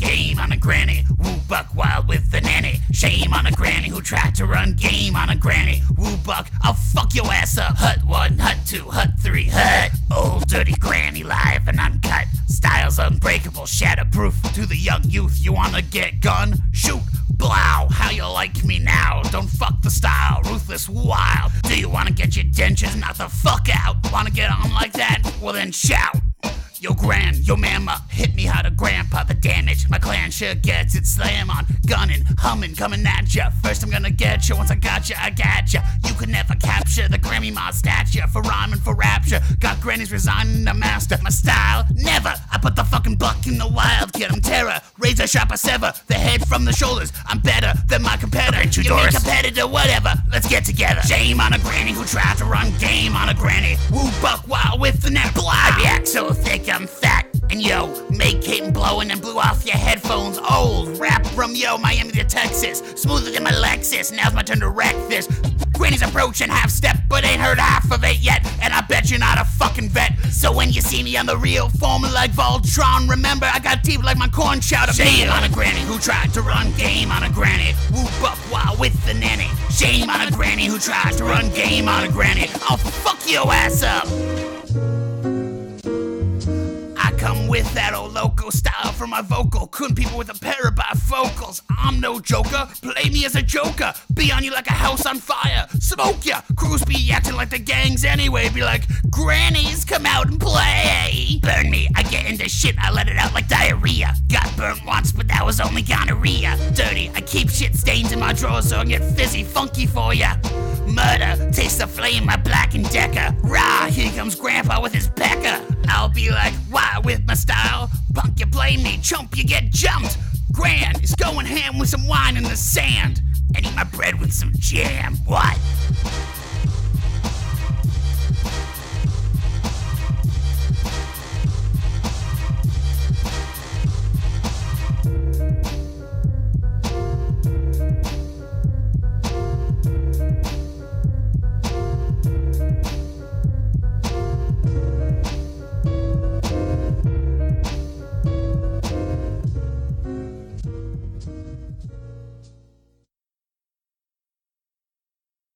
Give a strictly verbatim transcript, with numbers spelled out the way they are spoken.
game on a granny. Woo buck wild with the nanny. Shame on a granny who tried to run game on a granny. Woo buck, I'll fuck your ass up. Hut one, hut two, hut three, hut. Old dirty granny live and uncut. Styles unbreakable, shatterproof. To the young youth, you wanna get gun? Shoot. Blow, how you like me now? Don't fuck the style, ruthless wild. Do you wanna get your dentures knocked the fuck out? Wanna get on like that? Well then shout. Yo gran, yo mama, hit me how to grandpa the damage. My clan sure gets it, slam on, gunning, humming, coming at ya. First I'm gonna get ya, once I got ya, I got ya. You could never capture the Grammy Ma stature for rhyming, for rapture. Got grannies resigning to master my style, never. I put the fucking buck in the wild, kid, I'm terror. Razor sharp, I sever the head from the shoulders. I'm better than my competitor. You, you mean competitor, whatever. Let's get together. Shame on a granny who tried to run game on a granny. Woo buck wild with the net. Blah. I react so thick I'm fat. And yo, make Kate blowing and blew off your headphones. Old rap from yo, Miami to Texas. Smoother than my Lexus, now's my turn to wreck this. Granny's approaching half step, but ain't heard half of it yet. And I bet you're not a fucking vet. So when you see me on the real form like Voltron, remember I got deep like my corn chowder. Shame on a granny who tried to run game on a granny. Woo buck wild with the nanny. Shame on a granny who tried to run game on a granny. I'll fuck your ass up. Come with that old loco style for my vocal. Couldn't people with a pair of bifocals. I'm no joker, play me as a joker. Be on you like a house on fire, smoke ya. Crews be acting like the gangs anyway. Be like, grannies, come out and play. Burn me, I get into shit, I let it out like diarrhea. Got burnt once, but that was only gonorrhea. Dirty, I keep shit stains in my drawers so I get fizzy funky for ya. Murder, taste the flame, my Black and Decker. Rah, here comes Grandpa with his pecker. I'll be like, why with my style? Punk, you blame me, chump, you get jumped. Gran is going ham with some wine in the sand. And eat my bread with some jam, what?